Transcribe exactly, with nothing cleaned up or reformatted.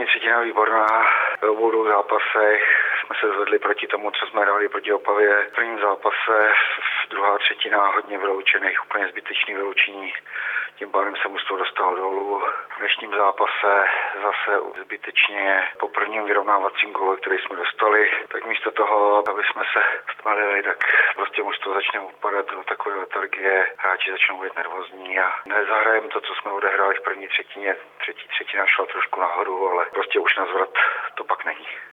třetina výborná. V obou dvou zápasech jsme se zvedli proti tomu, co jsme hráli proti Opavě. V prvním zápase druhá třetina hodně vyloučených, úplně zbytečný vyloučení. Tím pádem se mužstvo dostalo dolů. V dnešním zápase zase zbytečně po prvním vyrovnávacím gólu, který jsme dostali, tak místo toho, aby jsme se stmalili, tak prostě mužstvo začne upadat do takové letargie, hráči začnou být nervózní a nezahrajeme to, co jsme odehráli v první třetině. Třetí třetina šla trošku nahoru, ale prostě už na zvrat to pak není.